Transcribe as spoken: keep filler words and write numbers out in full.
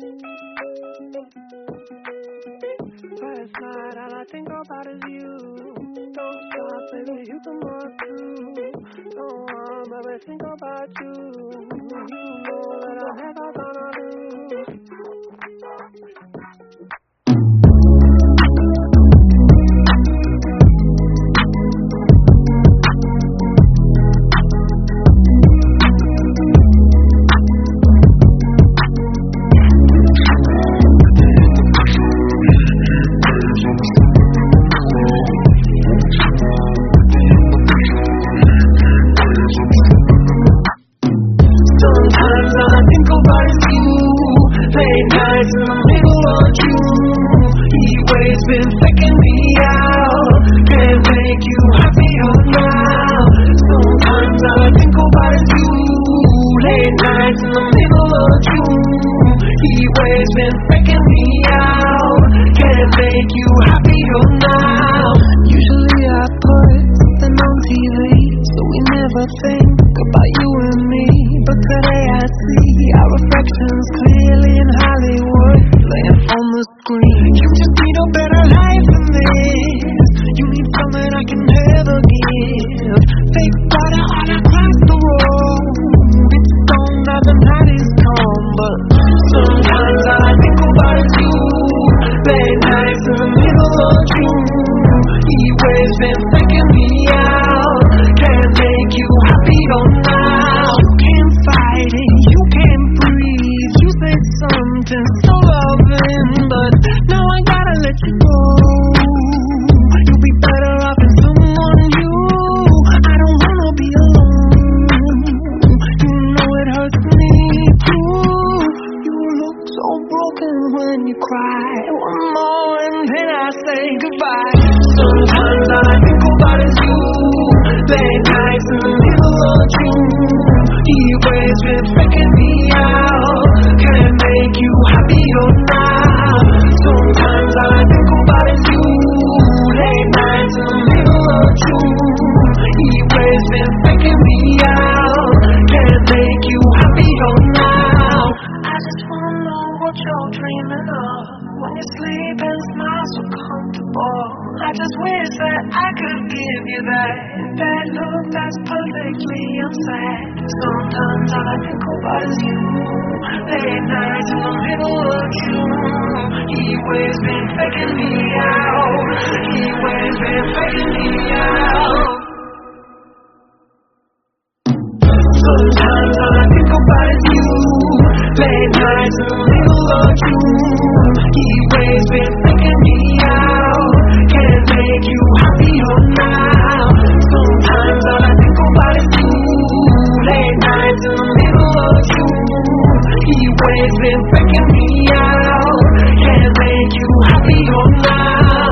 Last night all I think about is you. Don't stop, baby, you come on too. Don't harm, ever think about you. You know that I'm never gonna lose. Sometimes all I think about is you. Late nights in the middle of June. Heat waves been faking me out. Can't make you happier now. Sometimes all I think about is you. Late nights in the middle of June. Heat waves been faking me out. Can't make you happier now. Usually I put something on T V, so we never think about you and me. But today I see our reflections clearly in Hollywood, laying on the screen. You just need a better life than this. You need something I can never give. Fake water all across the road. It's gone now the night is calm, but sometimes all I think about is you. Late nights in the middle of June. Heat waves been faking me out. Can't make you happier now. You can't fight it, you can't breathe. You say something so loving, but now I gotta let you go. You'll be better off with someone new. I don't wanna be alone. You know it hurts me too. You look so broken when you cry. One more and then I say goodbye. Sometimes all I think about is you. Late nights in the middle of June. Heat waves been freaking me out. Can't make you happier now. Sometimes all I think about is you. Late nights in the middle of June. Heat waves been freaking me out. Can't make you happier now. I just wanna know what you're dreaming of. When you sleep and smile so comfortable. I just wish that I could give you that That look that's perfectly unsaid. Sometimes all I think about is you. Late nights in the middle of June. Heat waves been faking me out. Heat waves been faking me out. Sometimes all I think about is you. Late nights in the middle of June. Heat waves been faking me out. Can't make you happier now. Sometimes all I think about is you. Late nights in the middle of June. Heat waves been faking me out. Can't make you happier now.